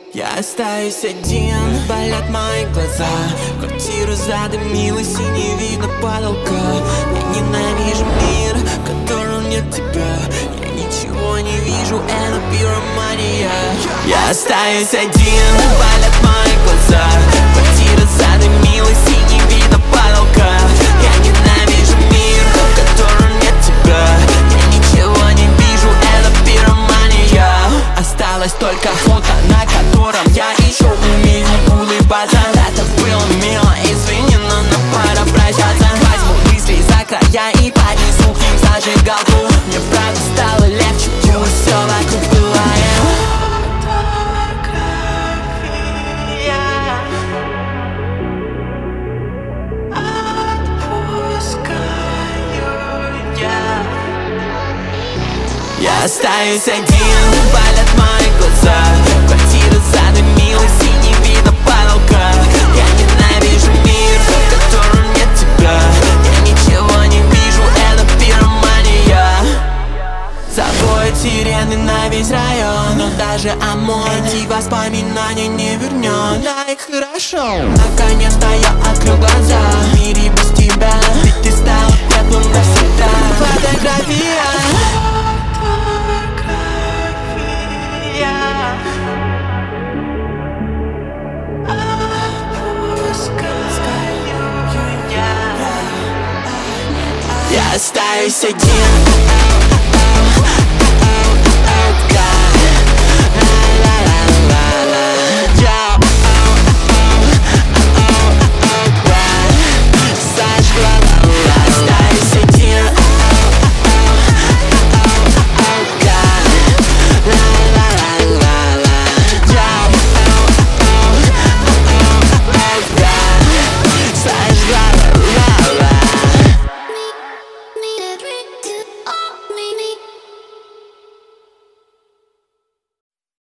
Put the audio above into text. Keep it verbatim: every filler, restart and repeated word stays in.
Я остаюсь один, болят мои глаза. Квартира задымилась и не видно потолка. Я ненавижу мир, в котором нет тебя. Я ничего не вижу, это пиромания. Я остаюсь один, болят мои глаза. Квартира задымилась и не видно потолка. Я ненавижу мир, в котором нет тебя. Я ничего не вижу, это пиромания. Осталось только фото, на котором я еще умею улыбаться. Это было мило, извини, но нам пора прощаться. Возьму мысли за края и поднесу к ним зажигалку. Мне правда стало легче, пусть все вокруг пылает. Я остаюсь один, болят мои глаза. Квартира задымилась и не видно потолка. Я ненавижу мир, в котором нет тебя. Я ничего не вижу, это пиромания. Завоют сирены на весь район, но даже ОМОН эти воспоминания не вернет. Да и хорошо, наконец-то я открыл глаза. В мире без тебя, ведь ты стал пеплом навсегда. Фотография. Я остаюсь один.